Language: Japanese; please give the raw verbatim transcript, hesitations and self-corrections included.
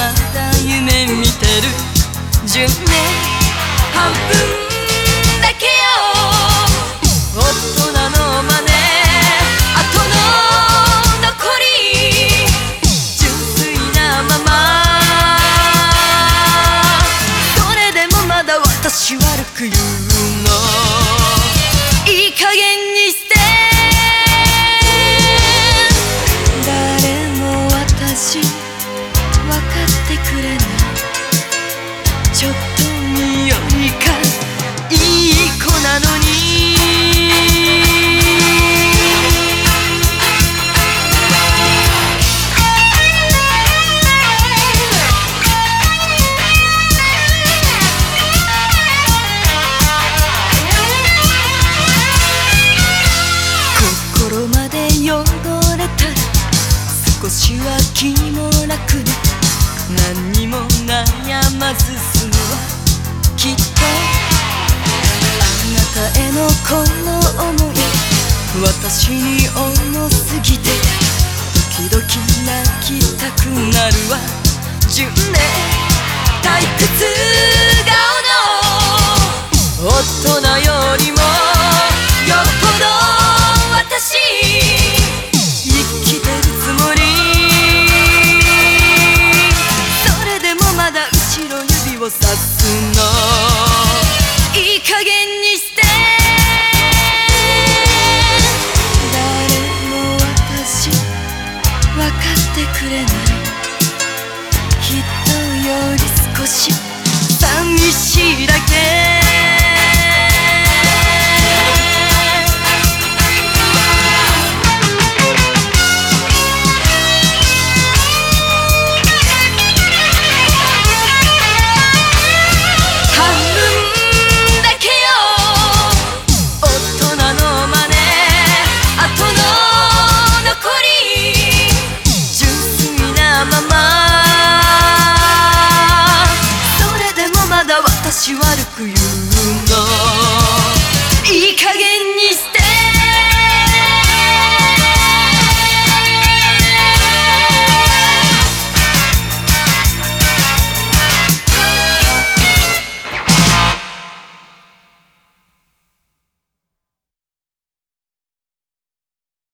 まだ夢見てるじゅうねん半分だけよ。大人の真似あとの残り純粋なまま。それでもまだ私悪く言うのいい加減にして。誰も私分かってくれない。ちょっと匂いがいい子なのに。心まで汚れたら少しは気も楽で何にも悩まず済むわきっと。あなたへのこの想い私に重すぎて時々泣きたくなるわ。じゅうねん退屈顔の大人よりも